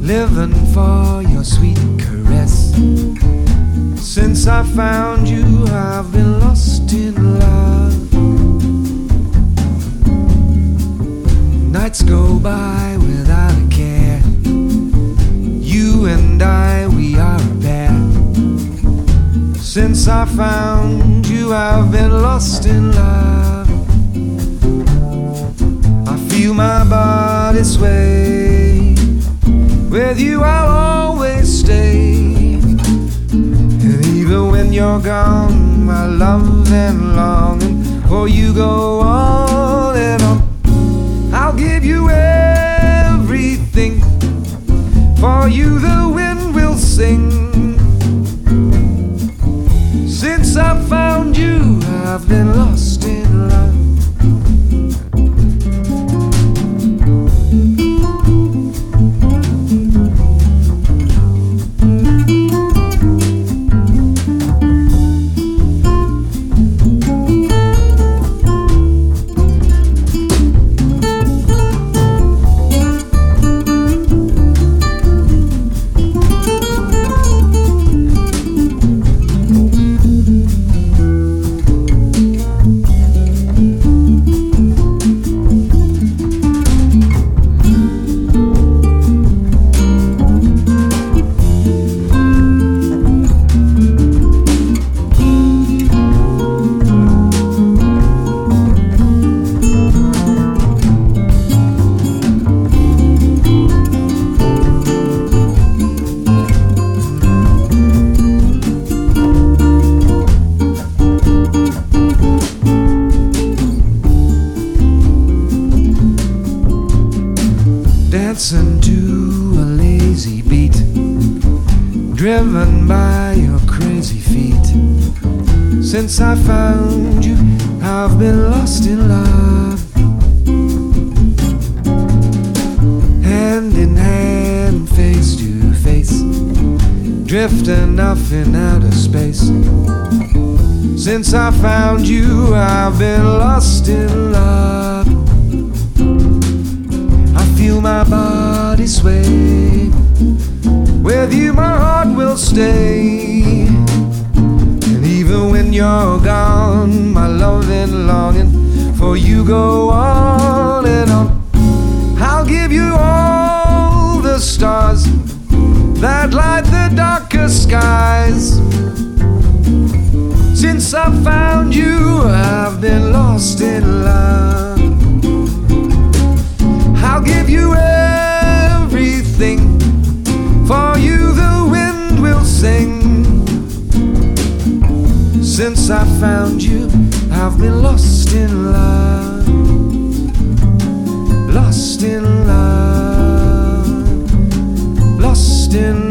living for your sweet caress. Since I found you, I've been lost in love. Nights go by without a care. You and I, we are a pair. Since I found you, I've been lost in love. I feel my body sway. With you I'll always stay. And even when you're gone, my love and longing for you go on and on. I'll give you everything. For you the wind will sing. Since I found you, I've been lost in love. Dancing to a lazy beat, driven by your crazy feet. Since I found you, I've been lost in love. Hand in hand, face to face, drifting off in outer space. Since I found you, I've been lost in love. Feel my body sway. With you my heart will stay. And even when you're gone, my love and longing for you go on and on. I'll give you all the stars that light the darkest skies. Since I found you, I've been lost in love. I'll give you everything. For you the wind will sing. Since I found you, I've been lost in love. Lost in love. Lost in